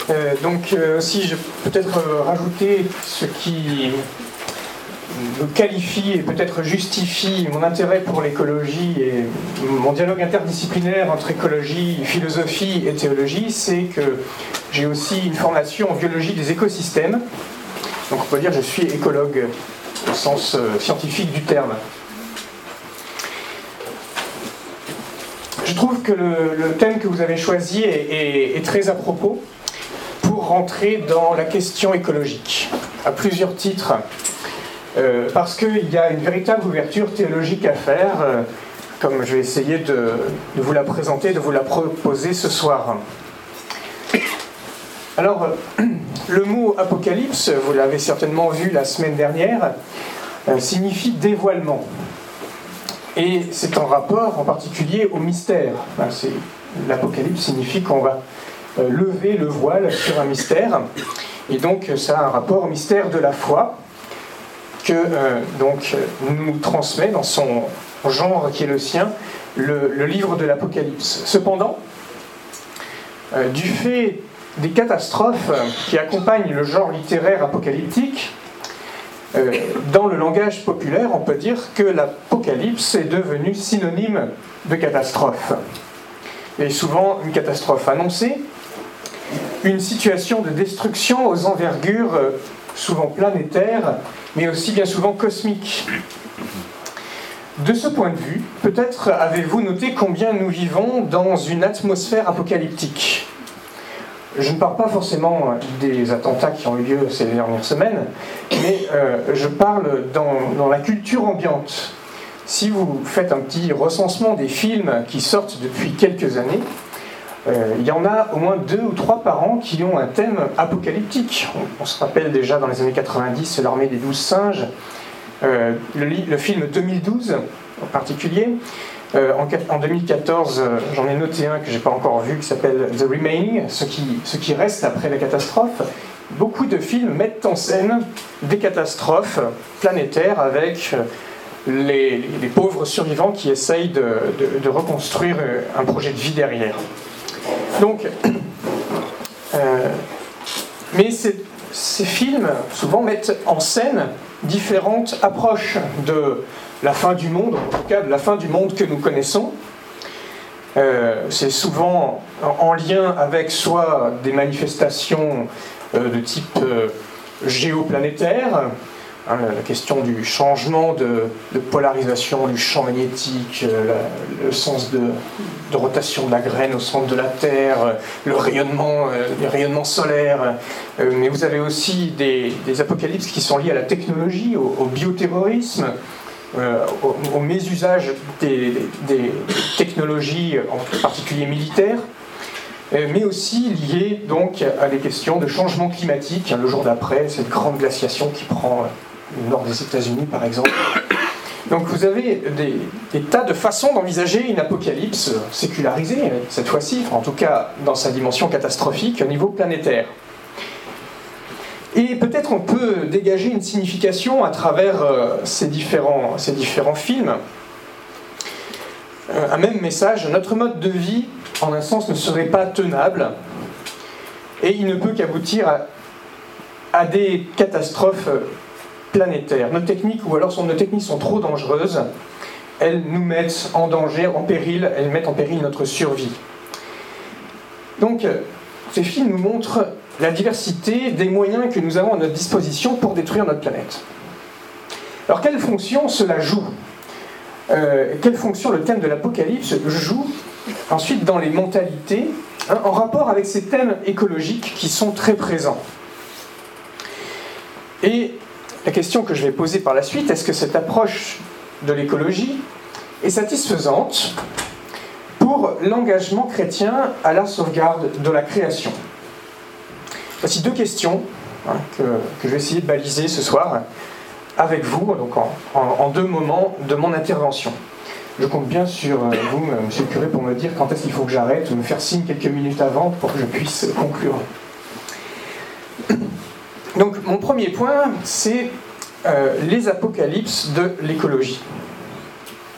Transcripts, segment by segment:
Aussi, je vais peut-être rajouter ce qui me qualifie et peut-être justifie mon intérêt pour l'écologie et mon dialogue interdisciplinaire entre écologie, philosophie et théologie, c'est que j'ai aussi une formation en biologie des écosystèmes. Donc on peut dire que je suis écologue au sens scientifique du terme. Je trouve que le thème que vous avez choisi est très à propos pour rentrer dans la question écologique, à plusieurs titres. Parce qu'il y a une véritable ouverture théologique à faire, comme je vais essayer de vous la présenter, de vous la proposer ce soir. Alors, le mot apocalypse, vous l'avez certainement vu la semaine dernière, signifie dévoilement. Et c'est en rapport en particulier au mystère. L'apocalypse signifie qu'on va lever le voile sur un mystère. Et donc ça a un rapport au mystère de la foi que nous transmet dans son genre qui est le sien, le livre de l'Apocalypse. Cependant, du fait des catastrophes qui accompagnent le genre littéraire apocalyptique, dans le langage populaire, on peut dire que l'apocalypse est devenu synonyme de catastrophe. Et souvent une catastrophe annoncée, une situation de destruction aux envergures souvent planétaires, mais aussi bien souvent cosmiques. De ce point de vue, peut-être avez-vous noté combien nous vivons dans une atmosphère apocalyptique. Je ne parle pas forcément des attentats qui ont eu lieu ces dernières semaines, mais je parle dans la culture ambiante. Si vous faites un petit recensement des films qui sortent depuis quelques années, il y en a au moins 2 ou 3 par an qui ont un thème apocalyptique. On se rappelle déjà dans les années 90 l'Armée des 12 singes, le film 2012 en particulier. En 2014, j'en ai noté un que je n'ai pas encore vu qui s'appelle The Remaining, ce qui reste après la catastrophe. Beaucoup de films mettent en scène des catastrophes planétaires avec les pauvres survivants qui essayent de reconstruire un projet de vie derrière. Donc, mais ces films souvent mettent en scène différentes approches de la fin du monde, en tout cas de la fin du monde que nous connaissons. C'est souvent en lien avec soit des manifestations de type géoplanétaire, la question du changement de polarisation du champ magnétique, le sens de rotation de la graine au centre de la Terre, le rayonnement solaire, mais vous avez aussi des apocalypses qui sont liés à la technologie, au bioterrorisme, au mésusage des technologies, en particulier militaires, mais aussi liés donc à des questions de changement climatique, le jour d'après, cette grande glaciation qui prend le nord des États-Unis par exemple. Donc vous avez des tas de façons d'envisager une apocalypse sécularisée, cette fois-ci, en tout cas dans sa dimension catastrophique au niveau planétaire. Et peut-être on peut dégager une signification à travers ces différents films. Un même message, notre mode de vie, en un sens, ne serait pas tenable, et il ne peut qu'aboutir à des catastrophes planétaires. Nos techniques sont trop dangereuses, elles nous mettent en danger, en péril, elles mettent en péril notre survie. Donc, ces films nous montrent la diversité des moyens que nous avons à notre disposition pour détruire notre planète. Alors, quelle fonction cela joue ? Quelle fonction le thème de l'apocalypse joue ensuite dans les mentalités, en rapport avec ces thèmes écologiques qui sont très présents. Et la question que je vais poser par la suite, est-ce que cette approche de l'écologie est satisfaisante pour l'engagement chrétien à la sauvegarde de la création ? Voici 2 questions que je vais essayer de baliser ce soir avec vous, donc en 2 moments de mon intervention. Je compte bien sur vous, monsieur le curé, pour me dire quand est-ce qu'il faut que j'arrête, ou me faire signe quelques minutes avant pour que je puisse conclure. Donc, mon premier point, c'est les apocalypses de l'écologie.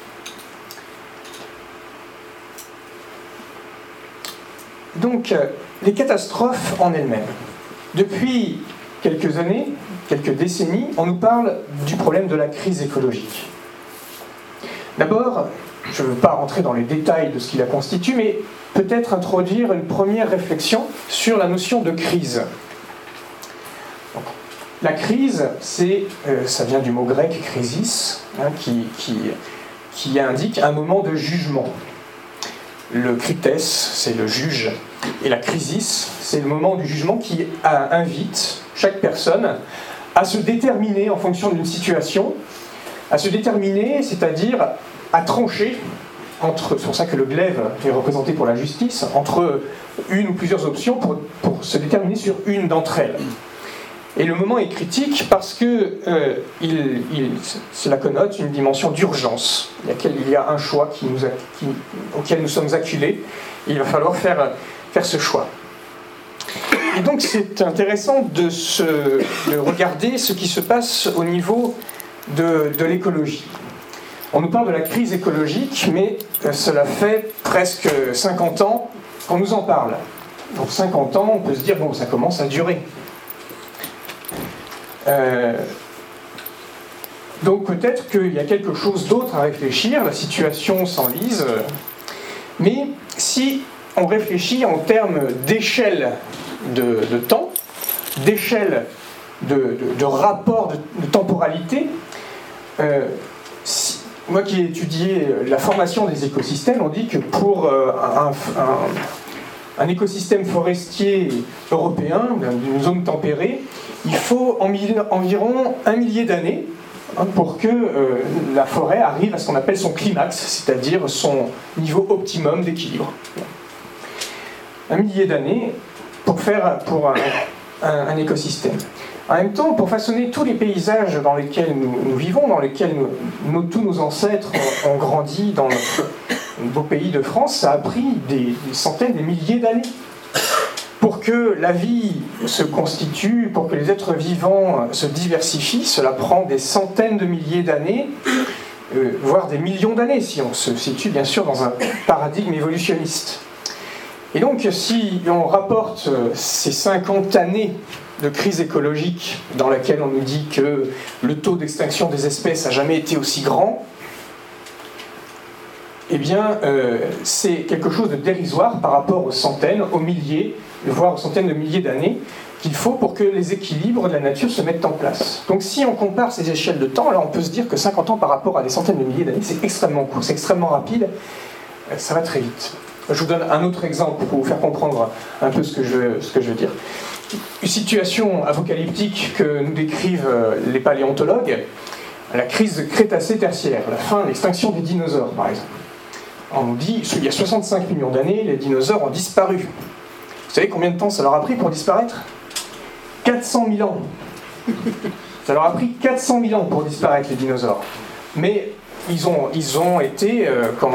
Donc, les catastrophes en elles-mêmes. Depuis quelques années, quelques décennies, on nous parle du problème de la crise écologique. D'abord, je ne veux pas rentrer dans les détails de ce qui la constitue, mais peut-être introduire une première réflexion sur la notion de crise. Donc, la crise, ça vient du mot grec krisis, hein, qui indique un moment de jugement. Le krites, c'est le juge, et la crisis, c'est le moment du jugement qui invite chaque personne à se déterminer en fonction d'une situation, à se déterminer, c'est-à-dire à trancher entre, c'est pour ça que le glaive est représenté pour la justice, entre une ou plusieurs options pour se déterminer sur une d'entre elles. Et le moment est critique parce que cela connote une dimension d'urgence. Il y a un choix auquel nous sommes acculés. Il va falloir faire ce choix. Et donc c'est intéressant de regarder ce qui se passe au niveau de l'écologie. On nous parle de la crise écologique, mais cela fait presque 50 ans qu'on nous en parle. Donc 50 ans, on peut se dire, bon, ça commence à durer. Donc peut-être qu'il y a quelque chose d'autre à réfléchir, la situation s'enlise, mais si on réfléchit en termes d'échelle de temps, d'échelle de rapport de temporalité, moi qui ai étudié la formation des écosystèmes, on dit que pour un écosystème forestier européen, d'une zone tempérée, il faut environ 1 millier d'années pour que la forêt arrive à ce qu'on appelle son climax, c'est-à-dire son niveau optimum d'équilibre. 1 millier d'années pour un écosystème. En même temps, pour façonner tous les paysages dans lesquels nous vivons, dans lesquels tous nos ancêtres ont grandi dans notre beau pays de France, ça a pris des centaines, des milliers d'années. Pour que la vie se constitue, pour que les êtres vivants se diversifient, cela prend des centaines de milliers d'années, voire des millions d'années, si on se situe bien sûr dans un paradigme évolutionniste. Et donc, si on rapporte ces 50 années de crise écologique dans laquelle on nous dit que le taux d'extinction des espèces n'a jamais été aussi grand, eh bien, c'est quelque chose de dérisoire par rapport aux centaines, aux milliers, voire aux centaines de milliers d'années qu'il faut pour que les équilibres de la nature se mettent en place. Donc si on compare ces échelles de temps, là on peut se dire que 50 ans par rapport à des centaines de milliers d'années, c'est extrêmement court, c'est extrêmement rapide, ça va très vite. Je vous donne un autre exemple pour vous faire comprendre un peu ce que je veux dire. Une situation apocalyptique que nous décrivent les paléontologues, la crise Crétacé-Tertiaire, la fin de l'extinction des dinosaures par exemple. On nous dit qu'il y a 65 millions d'années, les dinosaures ont disparu. Vous savez combien de temps ça leur a pris pour disparaître ? 400 000 ans. Ça leur a pris 400 000 ans pour disparaître les dinosaures. Mais ils ont été,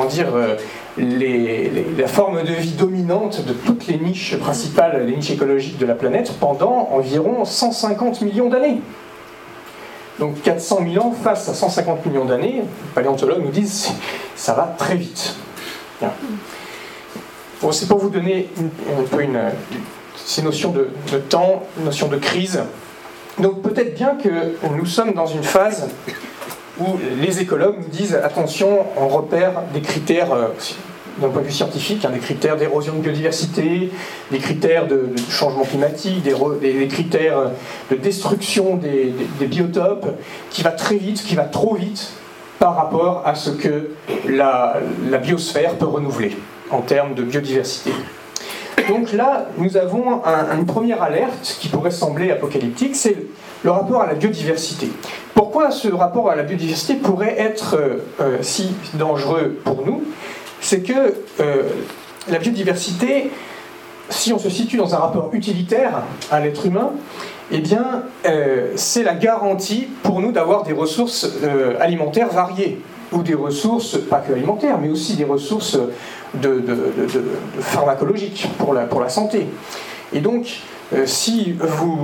la forme de vie dominante de toutes les niches principales, les niches écologiques de la planète, pendant environ 150 millions d'années. Donc 400 000 ans face à 150 millions d'années, les paléontologues nous disent que ça va très vite. Bien. Bon, c'est pour vous donner ces notions de temps, notion de crise. Donc peut-être bien que nous sommes dans une phase où les écologues nous disent attention, on repère des critères d'un point de vue scientifique, des critères d'érosion de biodiversité, des critères de changement climatique, des critères de destruction des biotopes, qui va très vite, qui va trop vite par rapport à ce que la biosphère peut renouveler en termes de biodiversité. Donc là, nous avons une première alerte qui pourrait sembler apocalyptique, c'est le rapport à la biodiversité. Pourquoi ce rapport à la biodiversité pourrait être si dangereux pour nous ? C'est que la biodiversité, si on se situe dans un rapport utilitaire à l'être humain, eh bien, c'est la garantie pour nous d'avoir des ressources alimentaires variées, ou des ressources, pas que alimentaires, mais aussi des ressources de pharmacologiques pour la santé. Et donc, si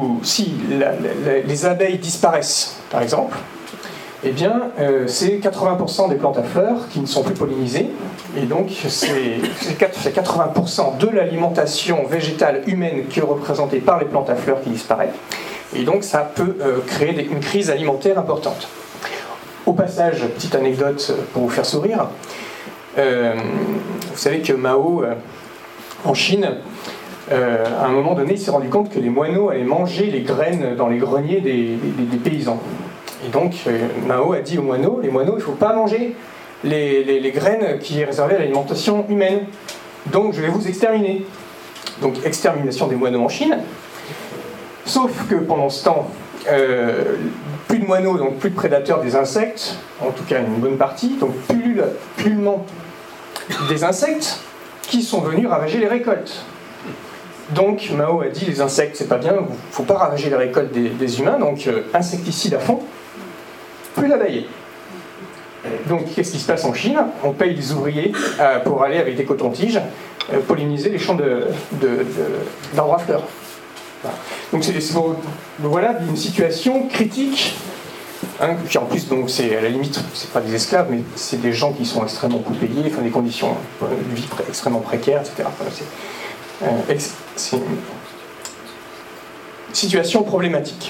les abeilles disparaissent, par exemple, eh bien, c'est 80% des plantes à fleurs qui ne sont plus pollinisées, Et donc, c'est 80% de l'alimentation végétale humaine qui est représentée par les plantes à fleurs qui disparaît. Et donc, ça peut créer une crise alimentaire importante. Au passage, petite anecdote pour vous faire sourire. Vous savez que Mao, en Chine, à un moment donné, il s'est rendu compte que les moineaux allaient manger les graines dans les greniers des paysans. Et donc, Mao a dit aux moineaux, les moineaux, il ne faut pas manger les graines qui est réservée à l'alimentation humaine. Donc, je vais vous exterminer. Donc, extermination des moineaux en Chine. Sauf que pendant ce temps, plus de moineaux, donc plus de prédateurs des insectes, en tout cas une bonne partie, donc pullulement des insectes qui sont venus ravager les récoltes. Donc Mao a dit les insectes c'est pas bien, il ne faut pas ravager les récoltes des humains, donc insecticides à fond, plus d'abeilles. Donc qu'est-ce qui se passe en Chine? On paye des ouvriers pour aller avec des cotons-tiges polliniser les champs d'arbres à fleurs. Donc voilà une situation critique, hein, qui en plus donc c'est à la limite c'est pas des esclaves mais c'est des gens qui sont extrêmement peu payés, enfin des conditions de vie extrêmement précaires, etc. C'est une situation problématique.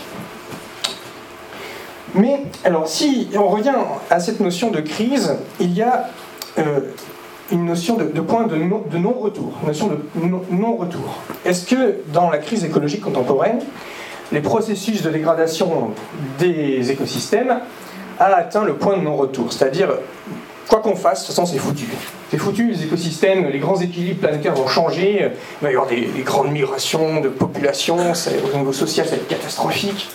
Mais alors si on revient à cette notion de crise, il y a une notion de point de non-retour, une notion de non-retour. Est-ce que dans la crise écologique contemporaine, les processus de dégradation des écosystèmes a atteint le point de non-retour? C'est-à-dire, quoi qu'on fasse, de toute façon c'est foutu. C'est foutu, les écosystèmes, les grands équilibres planétaires vont changer, il va y avoir des grandes migrations de population, au niveau social ça va être catastrophique.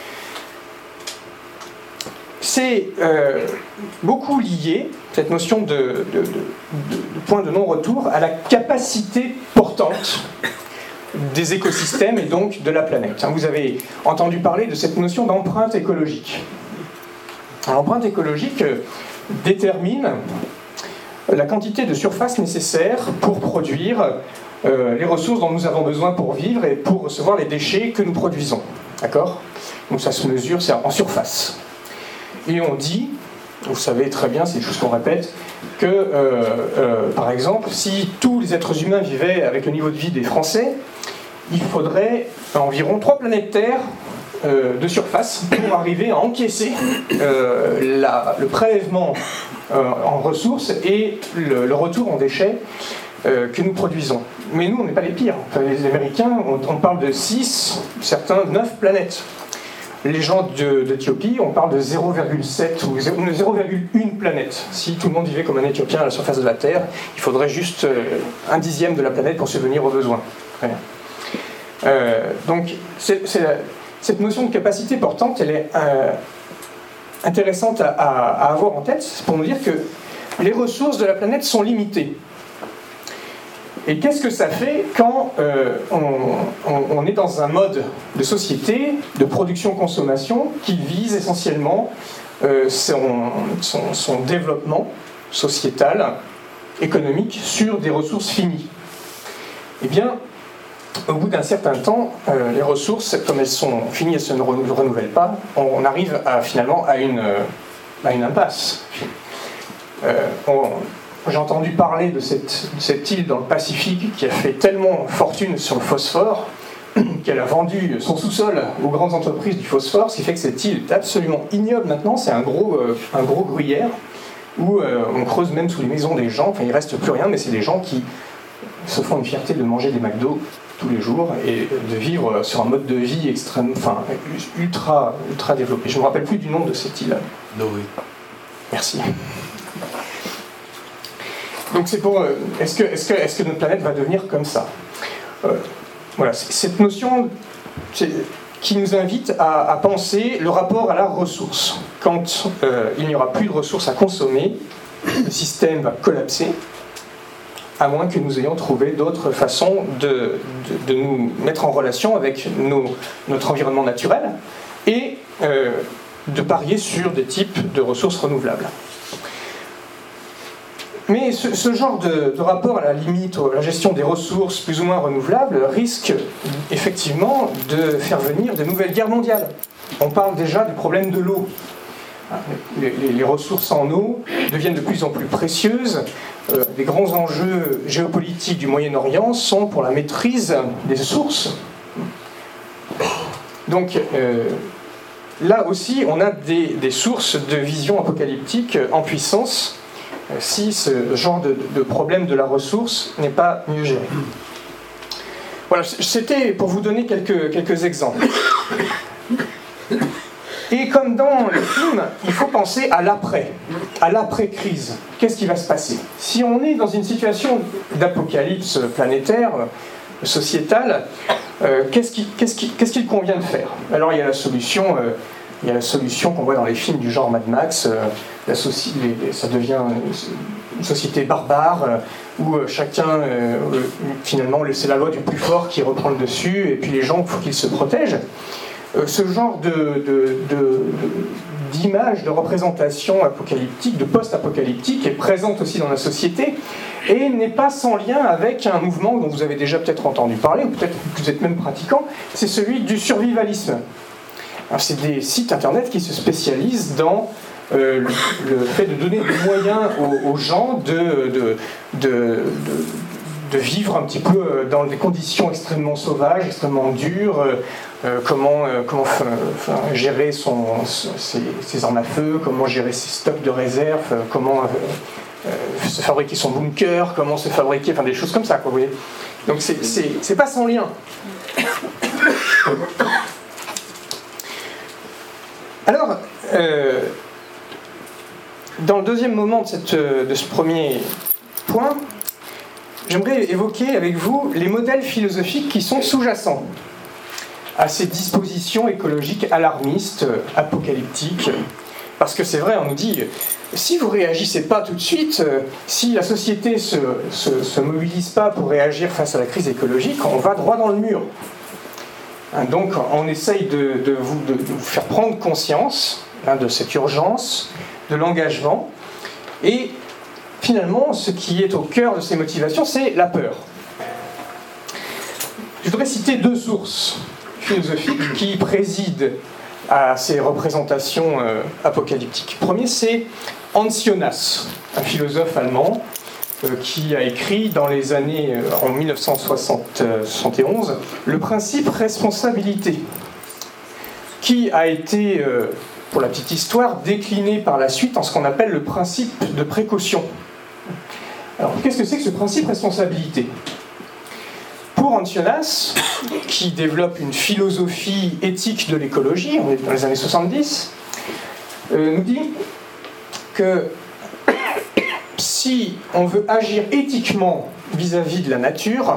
C'est beaucoup lié, cette notion de point de non-retour, à la capacité portante des écosystèmes et donc de la planète. Vous avez entendu parler de cette notion d'empreinte écologique. L'empreinte écologique détermine la quantité de surface nécessaire pour produire les ressources dont nous avons besoin pour vivre et pour recevoir les déchets que nous produisons. D'accord ? Donc ça se mesure, c'est en surface. Et on dit, vous savez très bien, c'est des choses qu'on répète, que, par exemple, si tous les êtres humains vivaient avec le niveau de vie des Français, il faudrait environ 3 planètes Terre de surface pour arriver à encaisser le prélèvement en ressources et le retour en déchets que nous produisons. Mais nous, on n'est pas les pires. Enfin, les Américains, on parle de 6, certains 9 planètes. Les gens d'Éthiopie, on parle de 0,7 ou 0,1 planète. Si tout le monde vivait comme un Éthiopien à la surface de la Terre, il faudrait juste 1/10 de la planète pour subvenir aux besoins. Très bien. Donc, cette notion de capacité portante, elle est intéressante à avoir en tête pour nous dire que les ressources de la planète sont limitées. Et qu'est-ce que ça fait quand on est dans un mode de société, de production-consommation, qui vise essentiellement son développement sociétal, économique, sur des ressources finies? Eh bien, au bout d'un certain temps, les ressources, comme elles sont finies, elles ne se renouvellent pas, on arrive finalement à une impasse. J'ai entendu parler de cette île dans le Pacifique qui a fait tellement fortune sur le phosphore qu'elle a vendu son sous-sol aux grandes entreprises du phosphore, ce qui fait que cette île est absolument ignoble maintenant. C'est un gros gruyère où on creuse même sous les maisons des gens. Enfin, il ne reste plus rien, mais c'est des gens qui se font une fierté de manger des McDo tous les jours et de vivre sur un mode de vie ultra développé. Je ne me rappelle plus du nom de cette île. Noé. Merci. Donc c'est pour... Est-ce que notre planète va devenir comme ça? Voilà, cette notion qui nous invite à penser le rapport à la ressource. Quand il n'y aura plus de ressources à consommer, le système va collapser, à moins que nous ayons trouvé d'autres façons de nous mettre en relation avec notre environnement naturel et de parier sur des types de ressources renouvelables. Mais ce genre de rapport à la limite, à la gestion des ressources plus ou moins renouvelables, risque effectivement de faire venir de nouvelles guerres mondiales. On parle déjà du problème de l'eau. Les ressources en eau deviennent de plus en plus précieuses. des grands enjeux géopolitiques du Moyen-Orient sont pour la maîtrise des sources. Donc là aussi, on a des sources de vision apocalyptique en puissance si ce genre de problème de la ressource n'est pas mieux géré. Voilà, c'était pour vous donner quelques exemples. Et comme dans le film, il faut penser à l'après-crise. Qu'est-ce qui va se passer? Si on est dans une situation d'apocalypse planétaire, sociétale, qu'est-ce qu'il convient de faire? Alors il y a la solution qu'on voit dans les films du genre Mad Max, ça devient une société barbare, où chacun, finalement, c'est la loi du plus fort qui reprend le dessus, et puis les gens, il faut qu'ils se protègent. Ce genre d'image, de représentation apocalyptique, de post-apocalyptique, est présente aussi dans la société, et n'est pas sans lien avec un mouvement dont vous avez déjà peut-être entendu parler, ou peut-être que vous êtes même pratiquant, c'est celui du survivalisme. C'est des sites internet qui se spécialisent dans le fait de donner des moyens aux gens de vivre un petit peu dans des conditions extrêmement sauvages, extrêmement dures, comment gérer ses armes à feu, comment gérer ses stocks de réserve, comment se fabriquer son bunker, comment se fabriquer, enfin des choses comme ça, quoi, vous voyez. Donc c'est pas sans lien. Alors, dans le deuxième moment de ce premier point, j'aimerais évoquer avec vous les modèles philosophiques qui sont sous-jacents à ces dispositions écologiques alarmistes, apocalyptiques. Parce que c'est vrai, on nous dit, si vous ne réagissez pas tout de suite, si la société ne se mobilise pas pour réagir face à la crise écologique, on va droit dans le mur. Donc on essaye de vous faire prendre conscience de cette urgence, de l'engagement, et finalement, ce qui est au cœur de ces motivations, c'est la peur. Je voudrais citer deux sources philosophiques qui président à ces représentations apocalyptiques. Le premier, c'est Hans Jonas, un philosophe allemand qui a écrit dans les années, en 1971, le principe responsabilité, qui a été, pour la petite histoire, décliné par la suite en ce qu'on appelle le principe de précaution. Alors, qu'est-ce que c'est que ce principe responsabilité? Pour Hans Jonas, qui développe une philosophie éthique de l'écologie, on est dans les années 70, nous dit que si on veut agir éthiquement vis-à-vis de la nature,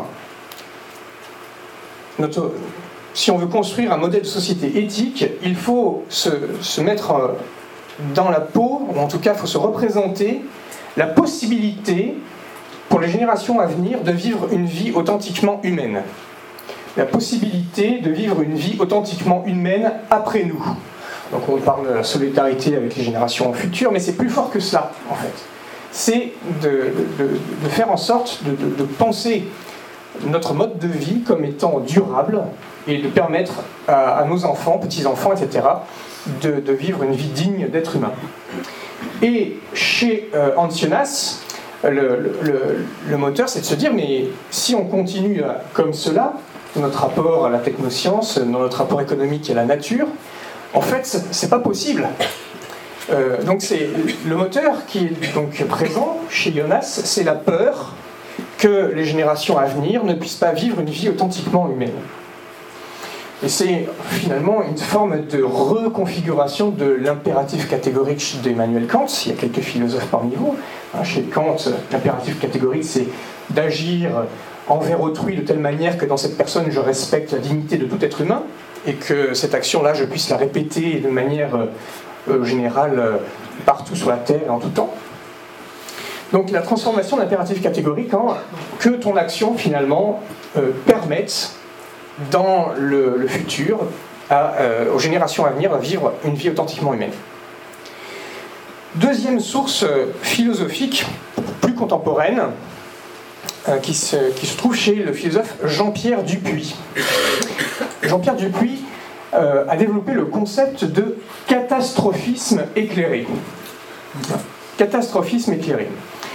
si on veut construire un modèle de société éthique, il faut se mettre dans la peau, ou en tout cas il faut se représenter la possibilité pour les générations à venir de vivre une vie authentiquement humaine. La possibilité de vivre une vie authentiquement humaine après nous. Donc on parle de la solidarité avec les générations futures, mais c'est plus fort que cela en fait. C'est de faire en sorte de penser notre mode de vie comme étant durable et de permettre à nos enfants, petits-enfants, etc., de vivre une vie digne d'être humain. Et chez Hans Jonas, le moteur, c'est de se dire, mais si on continue comme cela, dans notre rapport à la technoscience, dans notre rapport économique à la nature, en fait, c'est pas possible. Donc c'est le moteur qui est donc présent chez Jonas, c'est la peur que les générations à venir ne puissent pas vivre une vie authentiquement humaine. Et c'est finalement une forme de reconfiguration de l'impératif catégorique d'Emmanuel Kant. Il y a quelques philosophes parmi vous. Chez Kant, l'impératif catégorique, c'est d'agir envers autrui de telle manière que dans cette personne, je respecte la dignité de tout être humain, et que cette action-là, je puisse la répéter de manière générale partout sur la Terre et en tout temps. Donc la transformation d'impératif catégorique en que ton action, finalement, permette dans le futur aux générations à venir à vivre une vie authentiquement humaine. Deuxième source philosophique, plus contemporaine, qui se trouve chez le philosophe Jean-Pierre Dupuy. Jean-Pierre Dupuy a développé le concept de catastrophisme éclairé. Catastrophisme éclairé.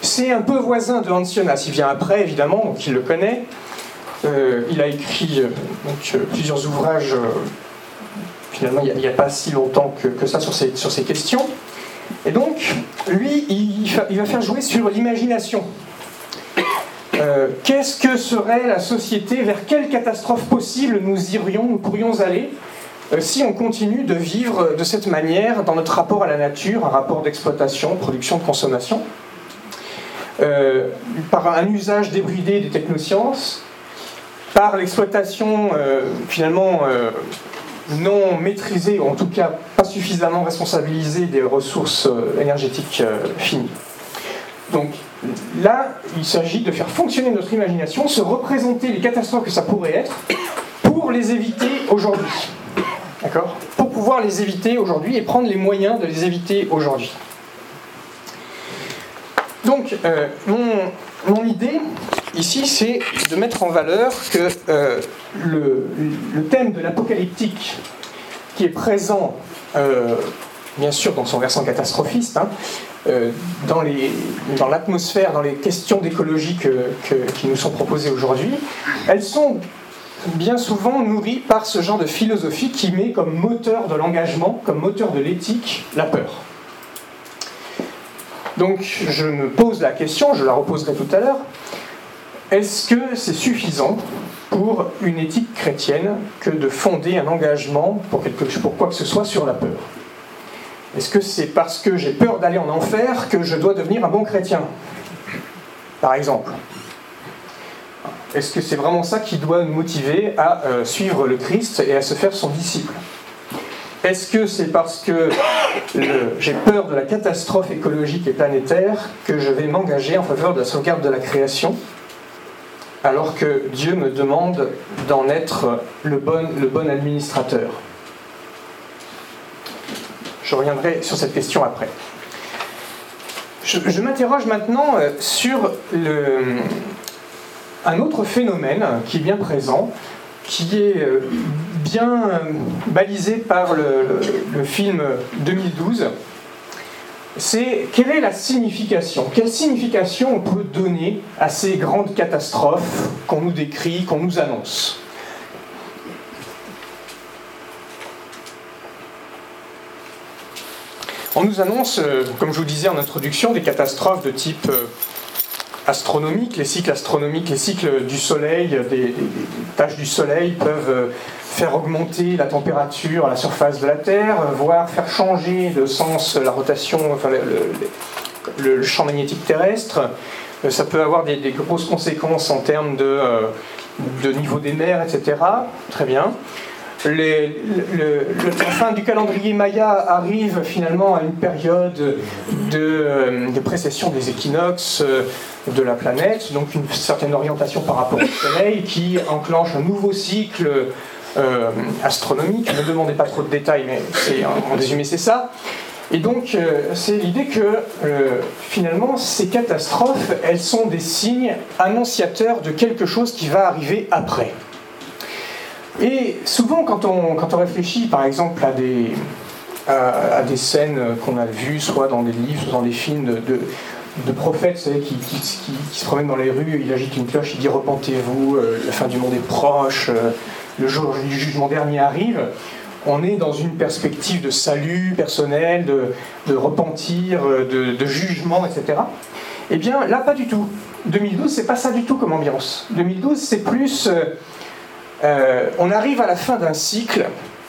C'est un peu voisin de Hans Jonas, il vient après évidemment, donc il le connaît. Il a écrit plusieurs ouvrages, finalement il n'y a pas si longtemps que ça sur ces questions. Et donc, lui, il va faire jouer sur l'imagination. Qu'est-ce que serait la société, vers quelle catastrophe possible nous pourrions aller si on continue de vivre de cette manière dans notre rapport à la nature, un rapport d'exploitation, production, de consommation, par un usage débridé des technosciences, par l'exploitation finalement non maîtrisée, ou en tout cas pas suffisamment responsabilisée des ressources énergétiques finies. Donc là, il s'agit de faire fonctionner notre imagination, se représenter les catastrophes que ça pourrait être, pour les éviter aujourd'hui. D'accord ? Pour pouvoir les éviter aujourd'hui et prendre les moyens de les éviter aujourd'hui. Donc, mon idée, ici, c'est de mettre en valeur que le thème de l'apocalyptique, qui est présent, bien sûr, dans son versant catastrophiste, dans l'atmosphère, dans les questions d'écologie qui nous sont proposées aujourd'hui, elles sont bien souvent nourries par ce genre de philosophie qui met comme moteur de l'engagement, comme moteur de l'éthique, la peur. Donc je me pose la question, je la reposerai tout à l'heure, est-ce que c'est suffisant pour une éthique chrétienne que de fonder un engagement pour quoi que ce soit sur la peur ? Est-ce que c'est parce que j'ai peur d'aller en enfer que je dois devenir un bon chrétien, par exemple ? Est-ce que c'est vraiment ça qui doit nous motiver à suivre le Christ et à se faire son disciple ? Est-ce que c'est parce que j'ai peur de la catastrophe écologique et planétaire que je vais m'engager en faveur de la sauvegarde de la création, alors que Dieu me demande d'en être le bon administrateur ? Je reviendrai sur cette question après. Je m'interroge maintenant sur un autre phénomène qui est bien présent, qui est bien balisé par le film 2012. C'est quelle est la signification ? Quelle signification on peut donner à ces grandes catastrophes qu'on nous décrit, qu'on nous annonce ? On nous annonce, comme je vous disais en introduction, des catastrophes de type astronomique. Les cycles astronomiques, les cycles du Soleil, des tâches du Soleil peuvent faire augmenter la température à la surface de la Terre, voire faire changer de sens la rotation, enfin le champ magnétique terrestre. Ça peut avoir des grosses conséquences en termes de niveau des mers, etc. Très bien. La fin du calendrier Maya arrive finalement à une période de précession des équinoxes de la planète, donc une certaine orientation par rapport au Soleil qui enclenche un nouveau cycle astronomique. Ne me demandez pas trop de détails, mais en résumé c'est ça. Et donc c'est l'idée que finalement ces catastrophes, elles sont des signes annonciateurs de quelque chose qui va arriver après. Et souvent, quand on réfléchit, par exemple, à des scènes qu'on a vues, soit dans des livres, soit dans des films de prophètes, vous savez, qui se promènent dans les rues, il agite une cloche, il dit « Repentez-vous, la fin du monde est proche, le jour du jugement dernier arrive », on est dans une perspective de salut personnel, de repentir, de jugement, etc. Eh bien, là, pas du tout. 2012, c'est pas ça du tout comme ambiance. 2012, c'est plus... on arrive à la fin d'un cycle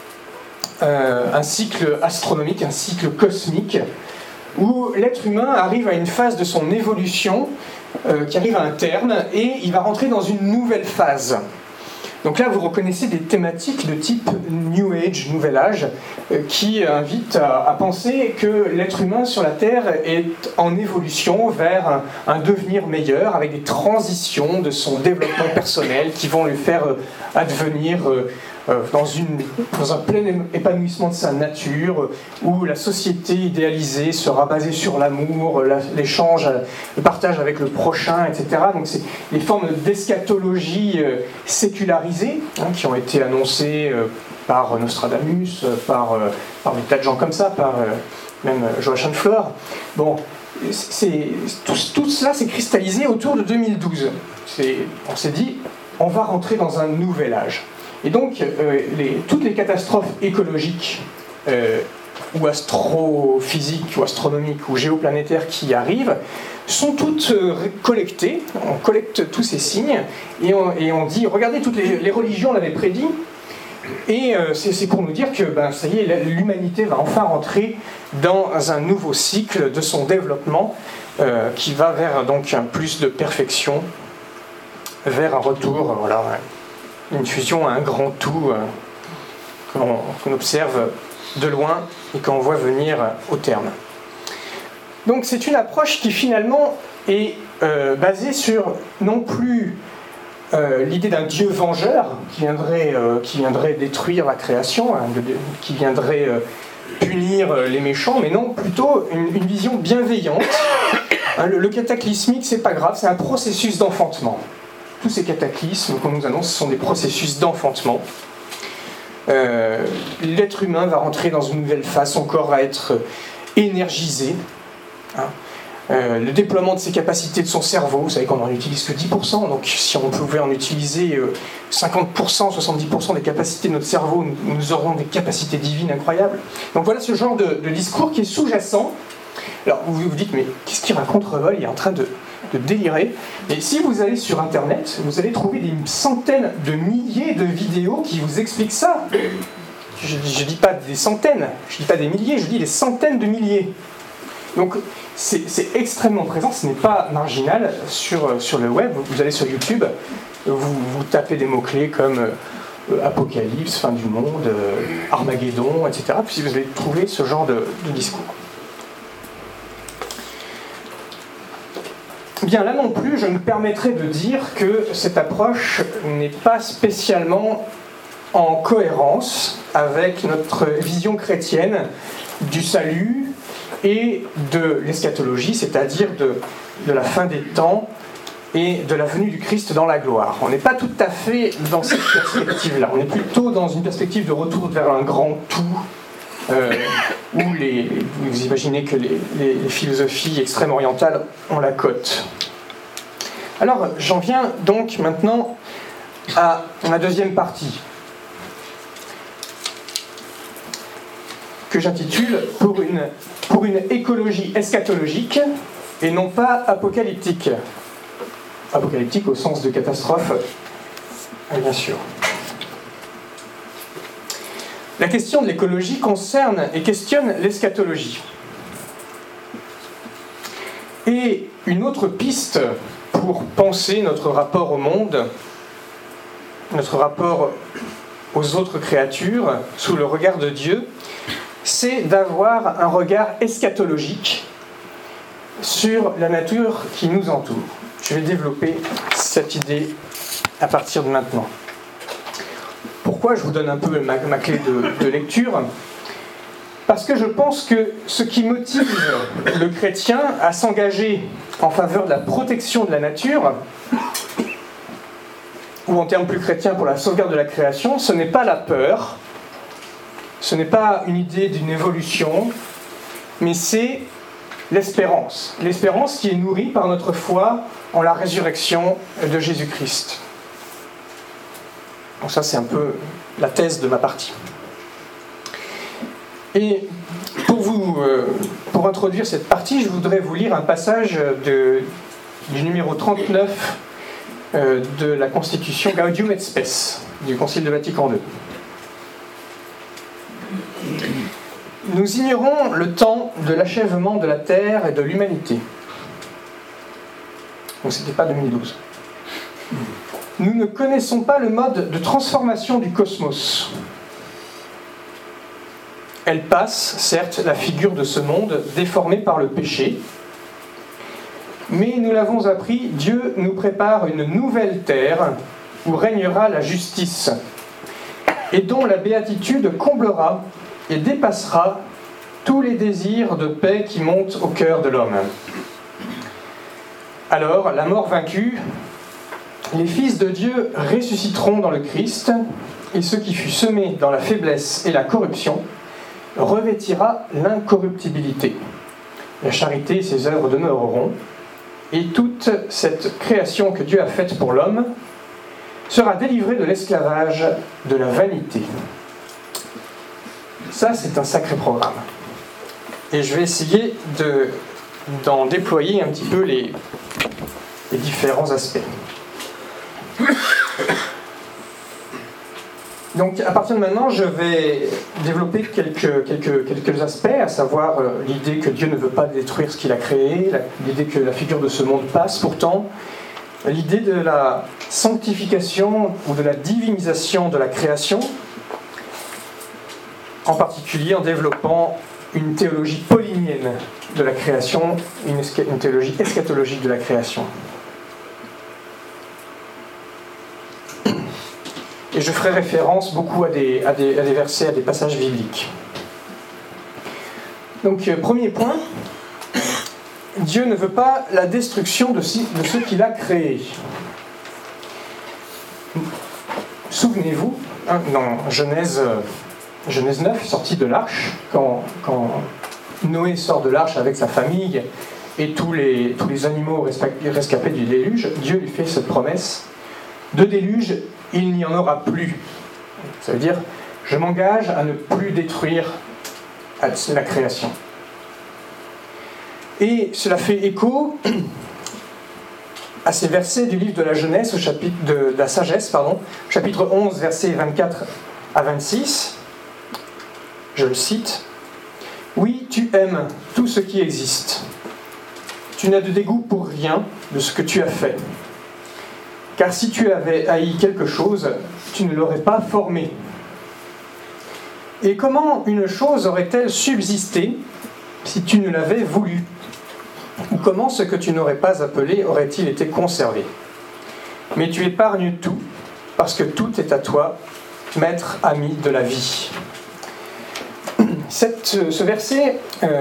astronomique, un cycle cosmique, où l'être humain arrive à une phase de son évolution qui arrive à un terme, et il va rentrer dans une nouvelle phase. Donc là, vous reconnaissez des thématiques de type New Age, Nouvel Âge, qui invitent à penser que l'être humain sur la Terre est en évolution vers un devenir meilleur, avec des transitions de son développement personnel qui vont lui faire advenir dans un plein épanouissement de sa nature, où la société idéalisée sera basée sur l'amour, l'échange, le partage avec le prochain, etc. Donc c'est des formes d'eschatologie sécularisée qui ont été annoncées par Nostradamus, par des tas de gens comme ça, par même Joachim Fleur. Bon, tout cela s'est cristallisé autour de 2012. On s'est dit, on va rentrer dans un nouvel âge. Et donc, toutes les catastrophes écologiques ou astrophysiques ou astronomiques ou géoplanétaires qui arrivent sont toutes collectées. On collecte tous ces signes et on dit, regardez, toutes les religions l'avaient prédit. Et c'est pour nous dire que ça y est, l'humanité va enfin rentrer dans un nouveau cycle de son développement qui va vers donc plus de perfection, vers un retour, une fusion à un grand tout qu'on observe de loin et qu'on voit venir au terme. Donc c'est une approche qui finalement est basée sur non plus l'idée d'un Dieu vengeur qui viendrait détruire la création, qui viendrait punir les méchants, mais non, plutôt une vision bienveillante. Le cataclysmique, c'est pas grave, c'est un processus d'enfantement. Tous ces cataclysmes qu'on nous annonce sont des processus d'enfantement. L'être humain va rentrer dans une nouvelle phase, son corps va être énergisé. Le déploiement de ses capacités de son cerveau, vous savez qu'on n'en utilise que 10%, donc si on pouvait en utiliser 50%, 70% des capacités de notre cerveau, nous aurions des capacités divines incroyables. Donc voilà ce genre de discours qui est sous-jacent. Alors vous vous dites, mais qu'est-ce qu'il raconte Revel ? Il est en train de délirer. Et si vous allez sur Internet, vous allez trouver des centaines de milliers de vidéos qui vous expliquent ça. Je ne dis pas des centaines, je ne dis pas des milliers, je dis des centaines de milliers. Donc c'est extrêmement présent, ce n'est pas marginal sur le web. Vous allez sur YouTube, vous tapez des mots-clés comme Apocalypse, fin du monde, Armageddon, etc. Puis vous allez trouver ce genre de discours. Bien, là non plus, je me permettrai de dire que cette approche n'est pas spécialement en cohérence avec notre vision chrétienne du salut et de l'eschatologie, c'est-à-dire de la fin des temps et de la venue du Christ dans la gloire. On n'est pas tout à fait dans cette perspective-là, on est plutôt dans une perspective de retour vers un grand tout, où vous imaginez que les philosophies extrême-orientales ont la cote. Alors, j'en viens donc maintenant à ma deuxième partie, que j'intitule pour une écologie eschatologique et non pas apocalyptique. Apocalyptique au sens de catastrophe, bien sûr. La question de l'écologie concerne et questionne l'eschatologie. Et une autre piste pour penser notre rapport au monde, notre rapport aux autres créatures sous le regard de Dieu, c'est d'avoir un regard eschatologique sur la nature qui nous entoure. Je vais développer cette idée à partir de maintenant. Pourquoi je vous donne un peu ma clé de lecture ? Parce que je pense que ce qui motive le chrétien à s'engager en faveur de la protection de la nature, ou en termes plus chrétiens pour la sauvegarde de la création, ce n'est pas la peur, ce n'est pas une idée d'une évolution, mais c'est l'espérance. L'espérance qui est nourrie par notre foi en la résurrection de Jésus-Christ. Donc ça, c'est un peu la thèse de ma partie. Et pour introduire cette partie, je voudrais vous lire un passage du numéro 39 de la Constitution Gaudium et Spes du Concile de Vatican II. Nous ignorons le temps de l'achèvement de la Terre et de l'humanité. Donc c'était pas 2012. Nous ne connaissons pas le mode de transformation du cosmos. Elle passe, certes, la figure de ce monde déformé par le péché, mais nous l'avons appris, Dieu nous prépare une nouvelle terre où régnera la justice et dont la béatitude comblera et dépassera tous les désirs de paix qui montent au cœur de l'homme. Alors, la mort vaincue, les fils de Dieu ressusciteront dans le Christ, et ce qui fut semé dans la faiblesse et la corruption revêtira l'incorruptibilité. la charité et ses œuvres demeureront, et toute cette création que Dieu a faite pour l'homme sera délivrée de l'esclavage de la vanité. Ça, c'est un sacré programme. Et je vais essayer d'en déployer un petit peu les différents aspects. Donc, à partir de maintenant, je vais développer quelques aspects, à savoir l'idée que Dieu ne veut pas détruire ce qu'il a créé, l'idée que la figure de ce monde passe pourtant, l'idée de la sanctification ou de la divinisation de la création, en particulier en développant une théologie paulinienne de la création, une théologie eschatologique de la création. Et je ferai référence beaucoup à des versets, à des passages bibliques. Donc, premier point, Dieu ne veut pas la destruction de ce qu'il a créé. Souvenez-vous, dans Genèse 9, sorti de l'arche, quand Noé sort de l'arche avec sa famille et tous les animaux rescapés du déluge, Dieu lui fait cette promesse: de déluge, il n'y en aura plus. Ça veut dire, je m'engage à ne plus détruire la création. Et cela fait écho à ces versets du livre de la Genèse, de la Sagesse, chapitre 11, versets 24 à 26. Je le cite. « Oui, tu aimes tout ce qui existe. Tu n'as de dégoût pour rien de ce que tu as fait. Car si tu avais haï quelque chose, tu ne l'aurais pas formé. Et comment une chose aurait-elle subsisté si tu ne l'avais voulu? Ou comment ce que tu n'aurais pas appelé aurait-il été conservé? Mais tu épargnes tout, parce que tout est à toi, maître, ami de la vie. » Ce verset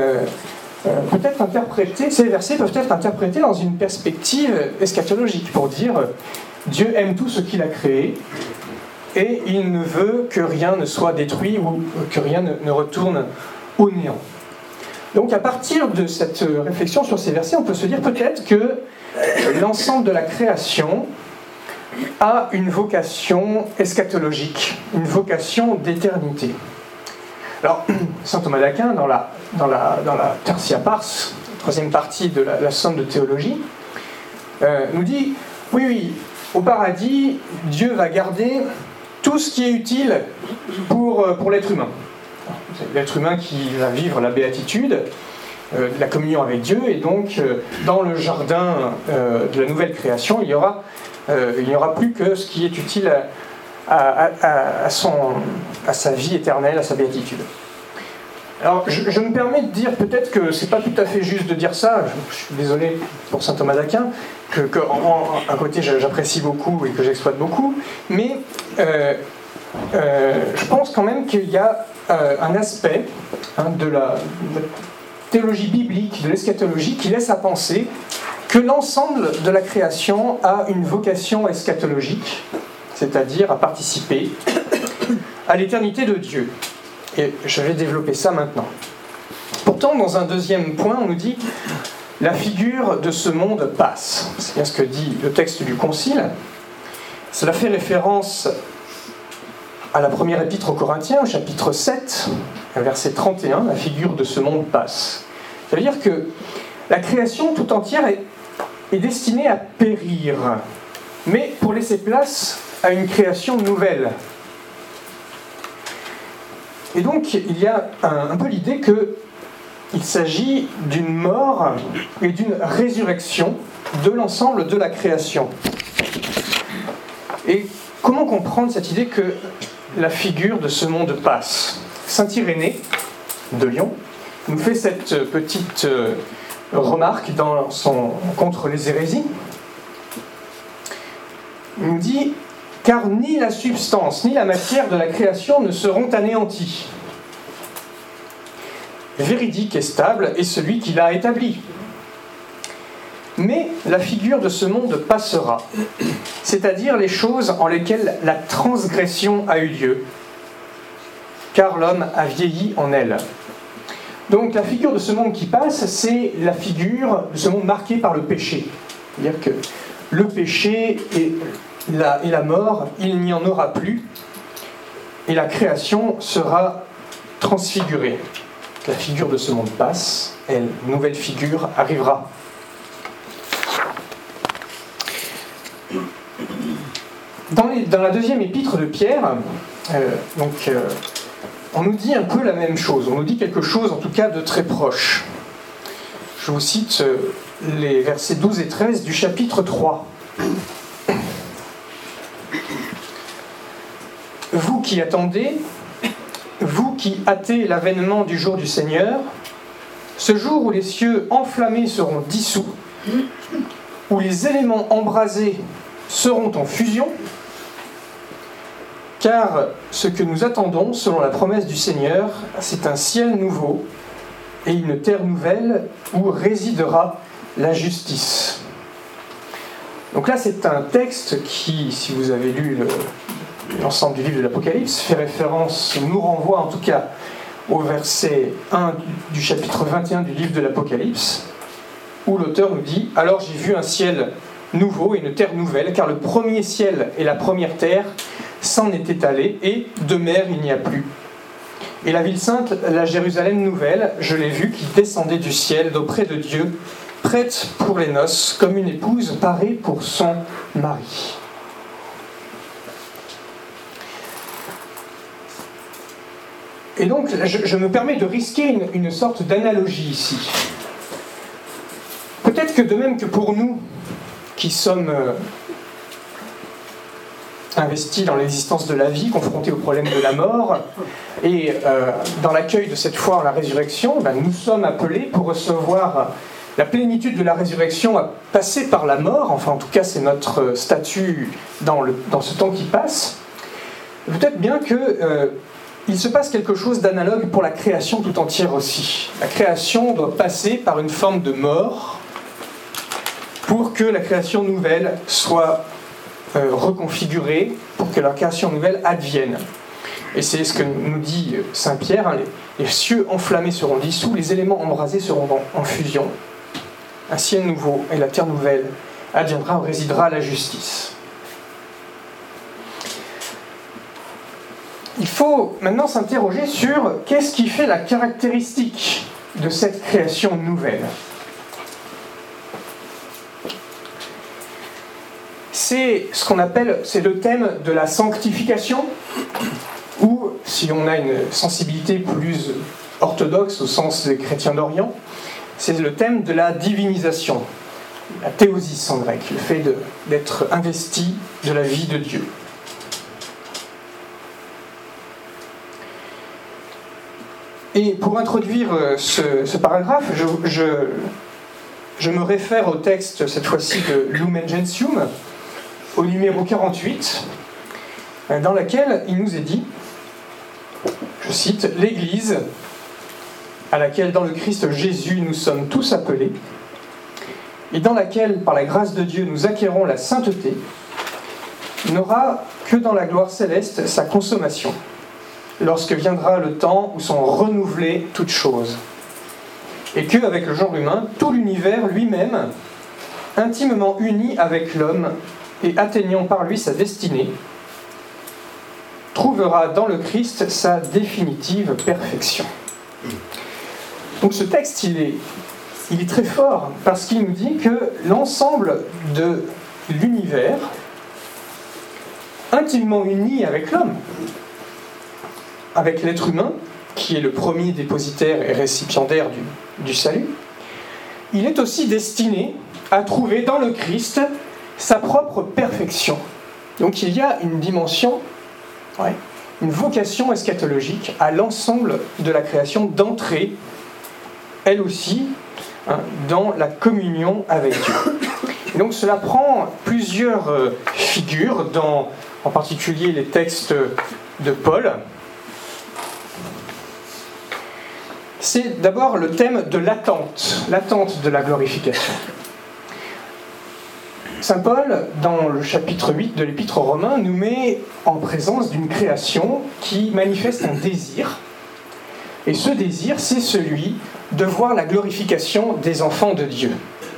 ces versets peuvent être interprétés dans une perspective eschatologique pour dire Dieu aime tout ce qu'il a créé et il ne veut que rien ne soit détruit ou que rien ne retourne au néant. Donc à partir de cette réflexion sur ces versets, on peut se dire peut-être que l'ensemble de la création a une vocation eschatologique, une vocation d'éternité. Alors, saint Thomas d'Aquin, dans la Tertia Pars, troisième partie de la somme de théologie, nous dit, oui, au paradis, Dieu va garder tout ce qui est utile pour l'être humain. L'être humain qui va vivre la béatitude, la communion avec Dieu, et donc dans le jardin de la nouvelle création, il n'y aura plus que ce qui est utile à sa vie éternelle, à sa béatitude. Alors, je me permets de dire peut-être que c'est pas tout à fait juste de dire ça, je suis désolé pour saint Thomas d'Aquin, à côté j'apprécie beaucoup et que j'exploite beaucoup, mais je pense quand même qu'il y a un aspect de la théologie biblique, de l'eschatologie, qui laisse à penser que l'ensemble de la création a une vocation eschatologique, c'est-à-dire à participer à l'éternité de Dieu. Et je vais développer ça maintenant. Pourtant, dans un deuxième point, on nous dit « la figure de ce monde passe ». C'est bien ce que dit le texte du Concile. Cela fait référence à la première épître aux Corinthiens, au chapitre 7, verset 31, « la figure de ce monde passe ». Ça veut dire que la création tout entière est destinée à périr, mais pour laisser place à une création nouvelle. Et donc, il y a un peu l'idée qu'il s'agit d'une mort et d'une résurrection de l'ensemble de la création. Et comment comprendre cette idée que la figure de ce monde passe? Saint Irénée de Lyon nous fait cette petite remarque dans son Contre les hérésies. Il nous dit « Car ni la substance ni la matière de la création ne seront anéantis. Véridique et stable est celui qui l'a établi. Mais la figure de ce monde passera, c'est-à-dire les choses en lesquelles la transgression a eu lieu, car l'homme a vieilli en elle. Donc la figure de ce monde qui passe, c'est la figure de ce monde marqué par le péché. C'est-à-dire que le péché et la mort, il n'y en aura plus, et la création sera transfigurée. La figure de ce monde passe, et une nouvelle figure arrivera. Dans la deuxième épître de Pierre, on nous dit un peu la même chose, on nous dit quelque chose en tout cas de très proche. Je vous cite les versets 12 et 13 du chapitre 3. Vous qui attendez, vous qui hâtez l'avènement du jour du Seigneur, ce jour où les cieux enflammés seront dissous, où les éléments embrasés seront en fusion, car ce que nous attendons, selon la promesse du Seigneur, c'est un ciel nouveau et une terre nouvelle où résidera la justice. Donc là, c'est un texte qui, si vous avez lu l'ensemble du livre de l'Apocalypse, fait référence, nous renvoie en tout cas au verset 1 du chapitre 21 du livre de l'Apocalypse, où l'auteur nous dit « Alors j'ai vu un ciel nouveau et une terre nouvelle, car le premier ciel et la première terre s'en étaient allés, et de mer il n'y a plus. Et la ville sainte, la Jérusalem nouvelle, je l'ai vue qui descendait du ciel d'auprès de Dieu, prête pour les noces, comme une épouse parée pour son mari. » Et donc, je me permets de risquer une sorte d'analogie ici. Peut-être que de même que pour nous, qui sommes investis dans l'existence de la vie, confrontés au problème de la mort, et dans l'accueil de cette foi en la résurrection, nous sommes appelés pour recevoir la plénitude de la résurrection à passer par la mort, enfin en tout cas c'est notre statut dans ce temps qui passe. Peut-être bien que il se passe quelque chose d'analogue pour la création tout entière aussi. La création doit passer par une forme de mort pour que la création nouvelle soit reconfigurée, pour que la création nouvelle advienne. Et c'est ce que nous dit Saint Pierre, hein, les cieux enflammés seront dissous, les éléments embrasés seront en fusion. Un ciel nouveau et la terre nouvelle adviendra, où résidera la justice. Il faut maintenant s'interroger sur qu'est-ce qui fait la caractéristique de cette création nouvelle. C'est ce qu'on appelle, c'est le thème de la sanctification, ou si on a une sensibilité plus orthodoxe au sens des chrétiens d'Orient, c'est le thème de la divinisation, la théosis en grec, le fait d'être investi de la vie de Dieu. Et pour introduire ce paragraphe, je me réfère au texte, cette fois-ci, de Lumen Gentium, au numéro 48, dans laquelle il nous est dit, je cite, « L'Église, à laquelle dans le Christ Jésus nous sommes tous appelés, et dans laquelle, par la grâce de Dieu, nous acquérons la sainteté, n'aura que dans la gloire céleste sa consommation, lorsque viendra le temps où sont renouvelées toutes choses, et que, avec le genre humain, tout l'univers lui-même, intimement uni avec l'homme et atteignant par lui sa destinée, trouvera dans le Christ sa définitive perfection. » Donc ce texte, il est très fort, parce qu'il nous dit que l'ensemble de l'univers, intimement uni avec l'homme, avec l'être humain, qui est le premier dépositaire et récipiendaire du salut, il est aussi destiné à trouver dans le Christ sa propre perfection. Donc il y a une dimension, une vocation eschatologique à l'ensemble de la création d'entrer, elle aussi, dans la communion avec Dieu. Et donc cela prend plusieurs figures, en particulier les textes de Paul. C'est d'abord le thème de l'attente de la glorification. Saint Paul, dans le chapitre 8 de l'Épître aux Romains, nous met en présence d'une création qui manifeste un désir Et ce désir, c'est celui de voir la glorification des enfants de Dieu.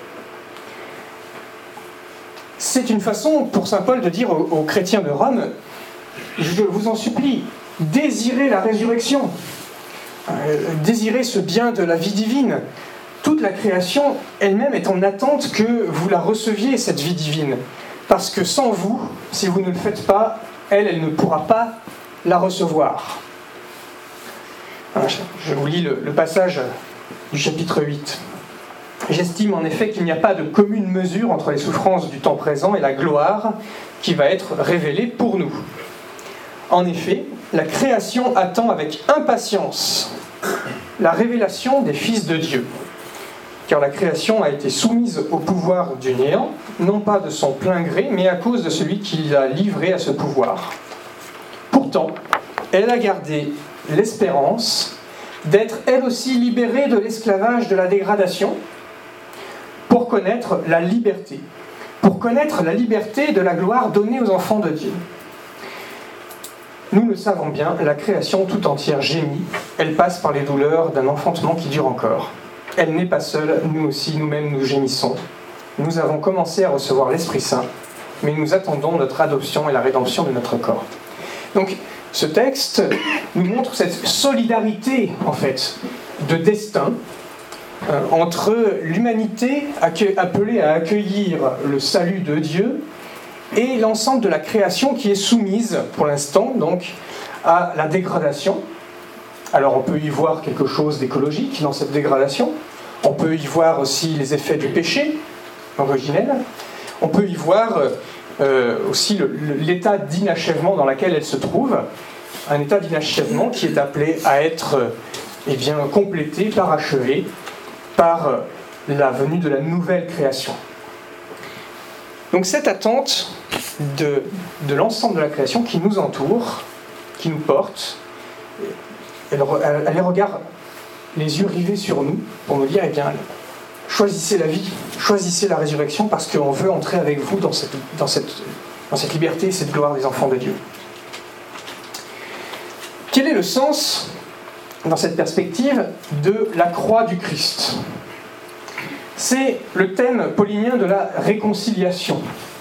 C'est une façon pour saint Paul de dire aux chrétiens de Rome, je vous en supplie, désirez la résurrection, désirez ce bien de la vie divine. Toute la création elle-même est en attente que vous la receviez, cette vie divine. Parce que sans vous, si vous ne le faites pas, elle ne pourra pas la recevoir. Je vous lis le passage du chapitre 8. J'estime en effet qu'il n'y a pas de commune mesure entre les souffrances du temps présent et la gloire qui va être révélée pour nous. En effet, la création attend avec impatience la révélation des fils de Dieu. Car la création a été soumise au pouvoir du néant, non pas de son plein gré, mais à cause de celui qui l'a livrée à ce pouvoir. Pourtant, elle a gardé l'espérance d'être elle aussi libérée de l'esclavage de la dégradation pour connaître la liberté de la gloire donnée aux enfants de Dieu. Nous le savons bien, la création tout entière gémit, elle passe par les douleurs d'un enfantement qui dure encore. Elle n'est pas seule, nous aussi, nous-mêmes, nous gémissons. Nous avons commencé à recevoir l'Esprit Saint, mais nous attendons notre adoption et la rédemption de notre corps. Donc, ce texte nous montre cette solidarité, en fait, de destin entre l'humanité appelée à accueillir le salut de Dieu et l'ensemble de la création qui est soumise, pour l'instant, donc, à la dégradation. Alors on peut y voir quelque chose d'écologique dans cette dégradation, on peut y voir aussi les effets du péché originel, on peut y voir aussi l'état d'inachèvement dans lequel elle se trouve, un état d'inachèvement qui est appelé à être complété, parachevé, par la venue de la nouvelle création. Donc cette attente de l'ensemble de la création qui nous entoure, qui nous porte, elle les regarde les yeux rivés sur nous pour nous dire, choisissez la vie, choisissez la résurrection parce qu'on veut entrer avec vous dans cette liberté et cette gloire des enfants de Dieu. Quel est le sens, dans cette perspective, de la croix du Christ ? C'est le thème paulinien de la réconciliation.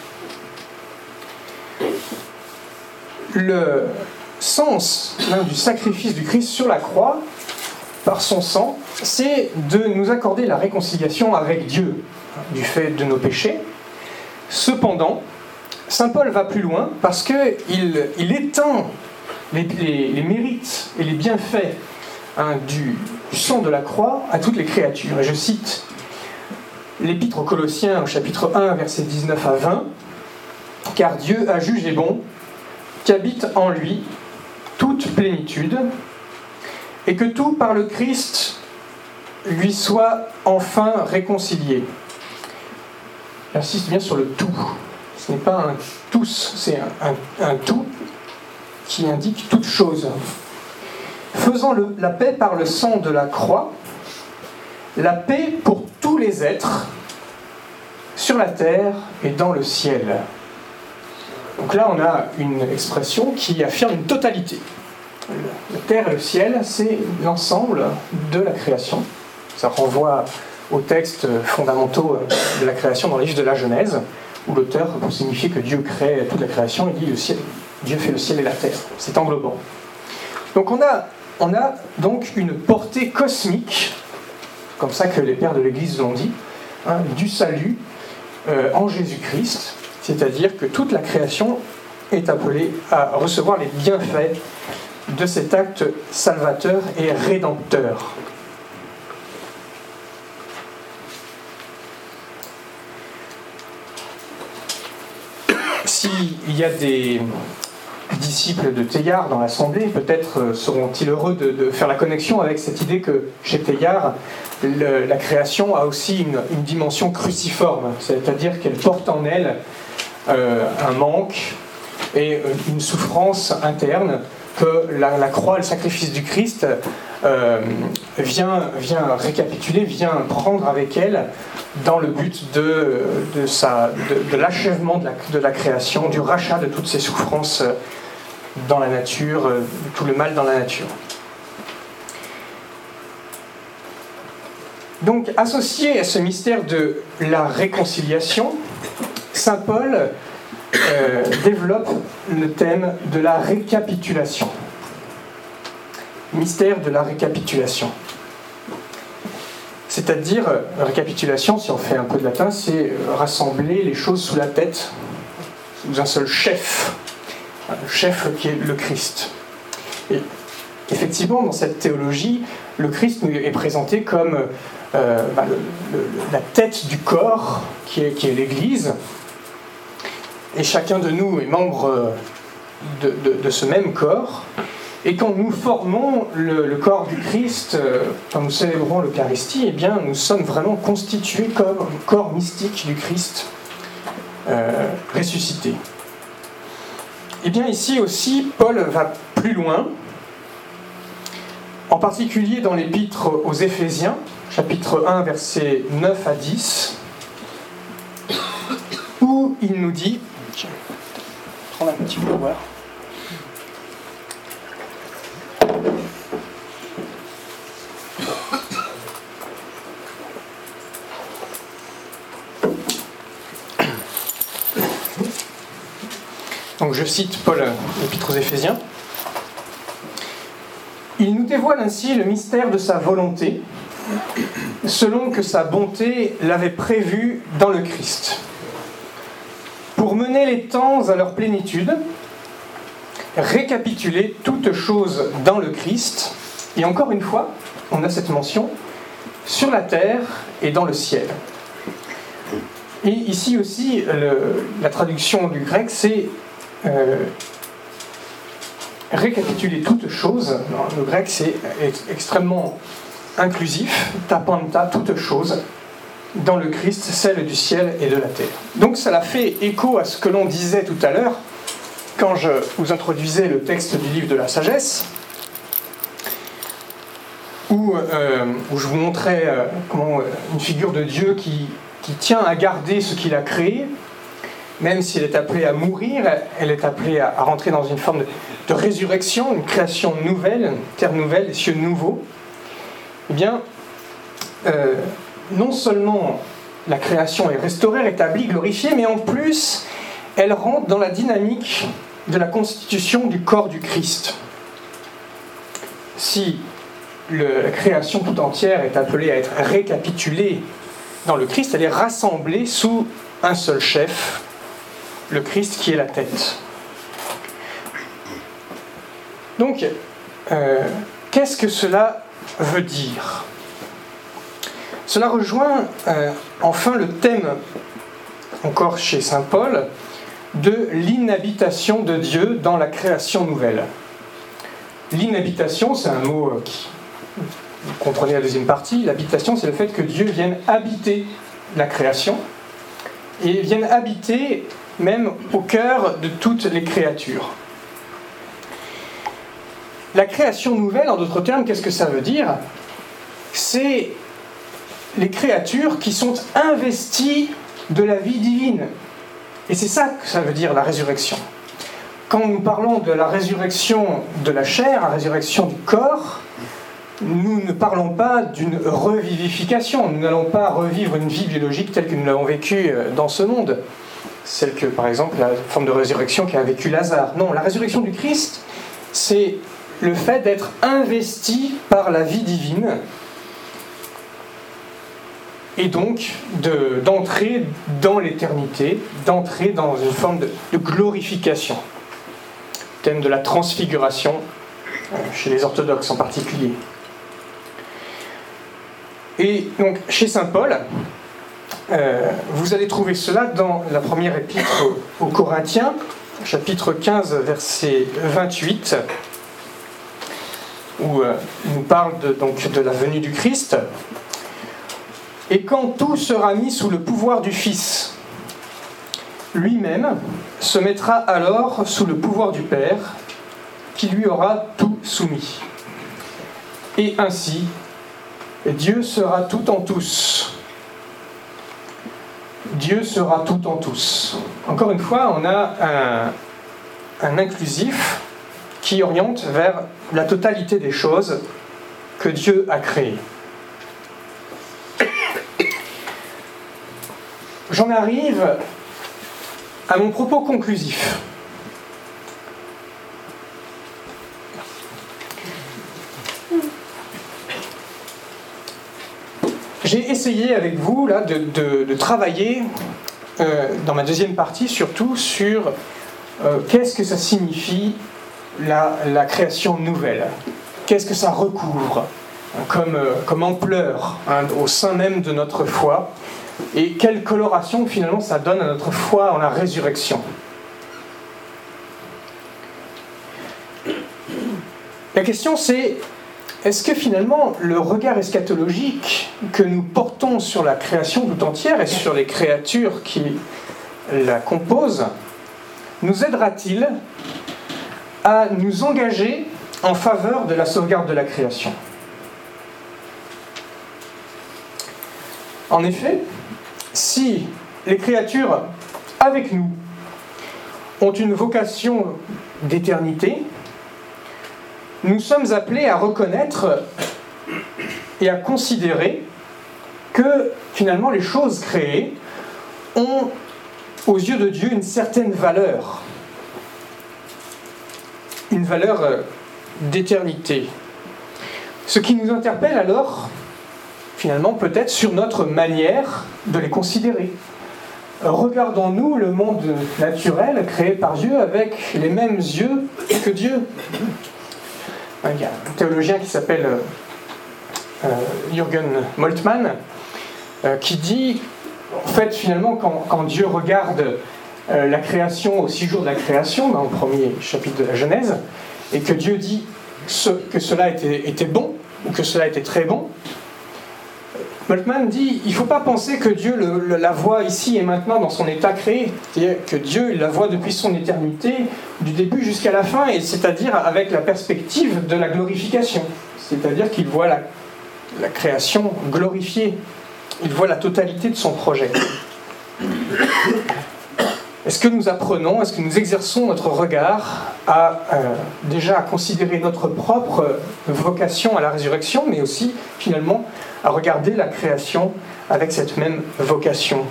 Le sens du sacrifice du Christ sur la croix, par son sang, c'est de nous accorder la réconciliation avec Dieu, du fait de nos péchés. Cependant, saint Paul va plus loin parce qu'il étend les mérites et les bienfaits du sang de la croix à toutes les créatures. Et je cite l'Épître aux Colossiens au chapitre 1, versets 19 à 20. « Car Dieu a jugé bon qu'habite en lui toute plénitude, et que tout par le Christ lui soit enfin réconcilié. » J'insiste bien sur le tout. Ce n'est pas un tous, c'est un tout qui indique toute chose. Faisant la paix par le sang de la croix, la paix pour tous les êtres, sur la terre et dans le ciel. Donc là, on a une expression qui affirme une totalité. La terre et le ciel, c'est l'ensemble de la création. Ça renvoie aux textes fondamentaux de la création dans le livre de la Genèse, où l'auteur, pour signifier que Dieu crée toute la création, il dit le ciel, Dieu fait le ciel et la terre. C'est englobant. Donc on a donc une portée cosmique, comme ça que les pères de l'Église l'ont dit, du salut en Jésus-Christ, c'est-à-dire que toute la création est appelée à recevoir les bienfaits de cet acte salvateur et rédempteur. S'il y a des disciples de Teilhard dans l'Assemblée, peut-être seront-ils heureux de faire la connexion avec cette idée que chez Teilhard, la création a aussi une dimension cruciforme, c'est-à-dire qu'elle porte en elle un manque et une souffrance interne que la croix, le sacrifice du Christ vient récapituler, vient prendre avec elle dans le but de l'achèvement de la création, du rachat de toutes ces souffrances dans la nature, tout le mal dans la nature. Donc, associé à ce mystère de la réconciliation, saint Paul développe le thème de la récapitulation. Mystère de la récapitulation. C'est-à-dire, récapitulation, si on fait un peu de latin, c'est rassembler les choses sous la tête, sous un seul chef, le chef qui est le Christ. Et effectivement, dans cette théologie, le Christ nous est présenté comme la tête du corps qui est l'Église, et chacun de nous est membre de ce même corps. Et quand nous formons le corps du Christ, quand nous célébrons l'Eucharistie, eh bien, nous sommes vraiment constitués comme un corps mystique du Christ ressuscité. Et bien ici aussi, Paul va plus loin, en particulier dans l'épître aux Éphésiens, chapitre 1, versets 9 à 10, où il nous dit, je vais prendre un petit peu à boire. Donc je cite Paul, l'épître aux Éphésiens. Il nous dévoile ainsi le mystère de sa volonté, selon que sa bonté l'avait prévu dans le Christ, pour mener les temps à leur plénitude, récapituler toutes choses dans le Christ, et encore une fois, on a cette mention, sur la terre et dans le ciel. Et ici aussi, la traduction du grec, c'est récapituler toutes choses. Le grec, c'est extrêmement inclusif, tapanta, toutes choses, dans le Christ, celle du ciel et de la terre. Donc ça fait écho à ce que l'on disait tout à l'heure, quand je vous introduisais le texte du livre de la sagesse, où je vous montrais comment une figure de Dieu qui tient à garder ce qu'il a créé, même si elle est appelée à mourir, elle est appelée à rentrer dans une forme de résurrection, une création nouvelle, une terre nouvelle, des cieux nouveaux. Eh bien, non seulement la création est restaurée, rétablie, glorifiée, mais en plus, elle rentre dans la dynamique de la constitution du corps du Christ. Si la création tout entière est appelée à être récapitulée dans le Christ, elle est rassemblée sous un seul chef, le Christ qui est la tête. Donc, qu'est-ce que cela veut dire ? Cela rejoint enfin le thème, encore chez saint Paul, de l'inhabitation de Dieu dans la création nouvelle. L'inhabitation, c'est un mot qui... Vous comprenez la deuxième partie. L'habitation, c'est le fait que Dieu vienne habiter la création et vienne habiter même au cœur de toutes les créatures. La création nouvelle, en d'autres termes, qu'est-ce que ça veut dire ? C'est les créatures qui sont investies de la vie divine. Et c'est ça que ça veut dire la résurrection. Quand nous parlons de la résurrection de la chair, la résurrection du corps, nous ne parlons pas d'une revivification. Nous n'allons pas revivre une vie biologique telle que nous l'avons vécue dans ce monde. Celle que, par exemple, la forme de résurrection qu'a vécu Lazare. Non, la résurrection du Christ, c'est le fait d'être investi par la vie divine et donc d'entrer dans l'éternité, d'entrer dans une forme de glorification. Thème de la transfiguration, chez les orthodoxes en particulier. Et donc, chez saint Paul, vous allez trouver cela dans la première épître aux Corinthiens, chapitre 15, verset 28, où il nous parle de la venue du Christ. Et quand tout sera mis sous le pouvoir du Fils, lui-même se mettra alors sous le pouvoir du Père, qui lui aura tout soumis. Et ainsi, Dieu sera tout en tous. Dieu sera tout en tous. Encore une fois, on a un inclusif qui oriente vers la totalité des choses que Dieu a créées. j'en arrive à mon propos conclusif. J'ai essayé avec vous là, de travailler dans ma deuxième partie surtout sur qu'est-ce que ça signifie la création nouvelle, qu'est-ce que ça recouvre comme ampleur au sein même de notre foi, et quelle coloration finalement ça donne à notre foi en la résurrection. La question c'est, est-ce que finalement le regard eschatologique que nous portons sur la création tout entière et sur les créatures qui la composent nous aidera-t-il à nous engager en faveur de la sauvegarde de la création ? En effet, si les créatures avec nous ont une vocation d'éternité, nous sommes appelés à reconnaître et à considérer que finalement les choses créées ont aux yeux de Dieu une certaine valeur d'éternité. Ce qui nous interpelle alors, finalement, peut-être sur notre manière de les considérer. Regardons-nous le monde naturel créé par Dieu avec les mêmes yeux que Dieu ? Il y a un théologien qui s'appelle Jürgen Moltmann qui dit, en fait, finalement, quand Dieu regarde la création au 6 jours de la création, dans le premier chapitre de la Genèse, et que Dieu dit que cela était bon, ou que cela était très bon, Moltmann dit, il ne faut pas penser que Dieu la voit ici et maintenant dans son état créé, c'est-à-dire que Dieu il la voit depuis son éternité, du début jusqu'à la fin, et c'est-à-dire avec la perspective de la glorification, c'est-à-dire qu'il voit la création glorifiée, il voit la totalité de son projet. Est-ce que nous apprenons, est-ce que nous exerçons notre regard déjà à considérer notre propre vocation à la résurrection, mais aussi finalement à regarder la création avec cette même vocation.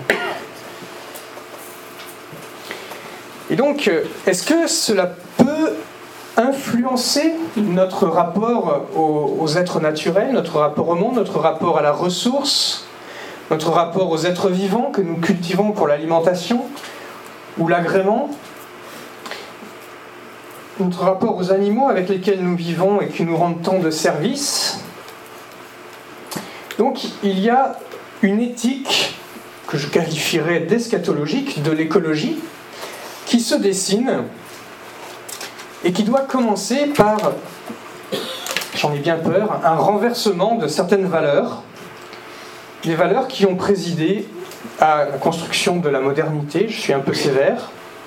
Et donc, est-ce que cela peut influencer notre rapport aux êtres naturels, notre rapport au monde, notre rapport à la ressource, notre rapport aux êtres vivants que nous cultivons pour l'alimentation ou l'agrément, notre rapport aux animaux avec lesquels nous vivons et qui nous rendent tant de services ? Donc il y a une éthique que je qualifierais d'eschatologique de l'écologie qui se dessine et qui doit commencer par, j'en ai bien peur, un renversement de certaines valeurs, des valeurs qui ont présidé à la construction de la modernité, je suis un peu sévère.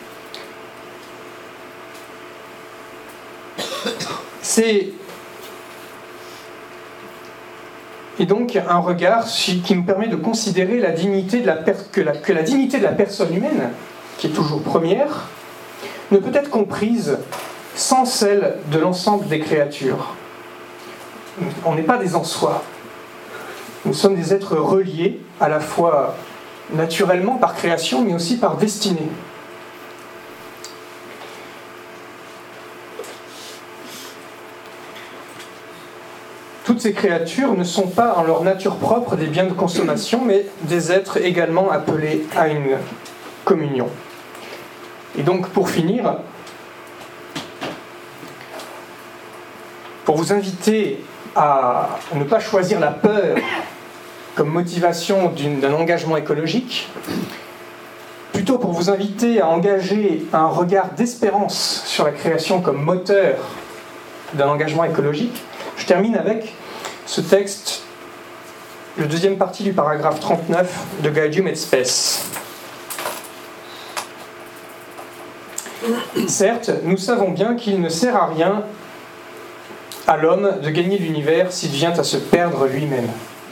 Et donc un regard qui nous permet de considérer la dignité que la dignité de la personne humaine, qui est toujours première, ne peut être comprise sans celle de l'ensemble des créatures. On n'est pas des en-soi. Nous sommes des êtres reliés à la fois naturellement par création, mais aussi par destinée. Toutes ces créatures ne sont pas en leur nature propre des biens de consommation, mais des êtres également appelés à une communion. Et donc, pour finir, pour vous inviter à ne pas choisir la peur comme motivation d'un engagement écologique, plutôt pour vous inviter à engager un regard d'espérance sur la création comme moteur d'un engagement écologique, je termine avec ce texte, le deuxième partie du paragraphe 39 de Gaudium et Spes. Certes, nous savons bien qu'il ne sert à rien à l'homme de gagner l'univers s'il vient à se perdre lui-même.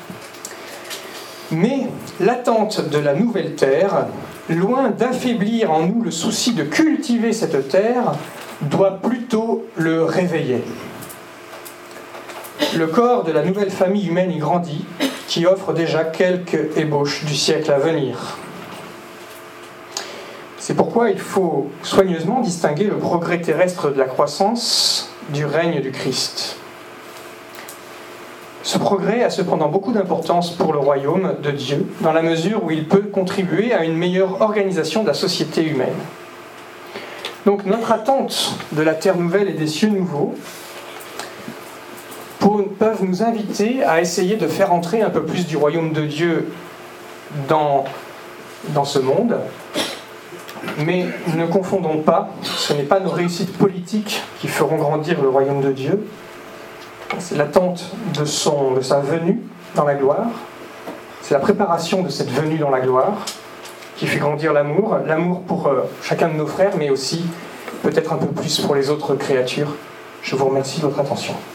Mais l'attente de la nouvelle terre, loin d'affaiblir en nous le souci de cultiver cette terre, doit plutôt le réveiller. Le corps de la nouvelle famille humaine y grandit, qui offre déjà quelques ébauches du siècle à venir. C'est pourquoi il faut soigneusement distinguer le progrès terrestre de la croissance du règne du Christ. Ce progrès a cependant beaucoup d'importance pour le royaume de Dieu, dans la mesure où il peut contribuer à une meilleure organisation de la société humaine. Donc notre attente de la terre nouvelle et des cieux nouveaux peuvent nous inviter à essayer de faire entrer un peu plus du royaume de Dieu dans ce monde. Mais ne confondons pas, ce n'est pas nos réussites politiques qui feront grandir le royaume de Dieu. C'est l'attente de sa venue dans la gloire. C'est la préparation de cette venue dans la gloire qui fait grandir l'amour pour chacun de nos frères, mais aussi peut-être un peu plus pour les autres créatures. Je vous remercie de votre attention.